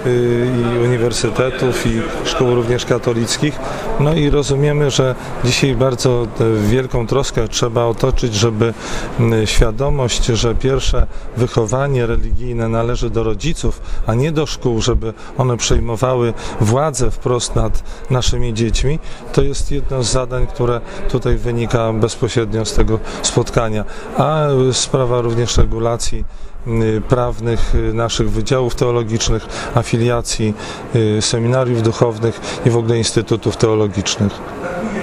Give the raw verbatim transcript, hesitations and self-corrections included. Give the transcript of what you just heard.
i uniwersytetów, i szkół również katolickich. No i rozumiemy, że dzisiaj bardzo wielką troskę trzeba otoczyć, żeby świadomość, że pierwsze wychowanie religijne należy do rodziców, a nie do szkół, żeby one przejmowały władzę wprost nad naszymi dziećmi, to jest jedno z zadań, które tutaj wynika bezpośrednio z tego spotkania. A sprawa również regulacji prawnych naszych wydziałów teologicznych, afiliacji, seminariów duchownych i w ogóle instytutów teologicznych.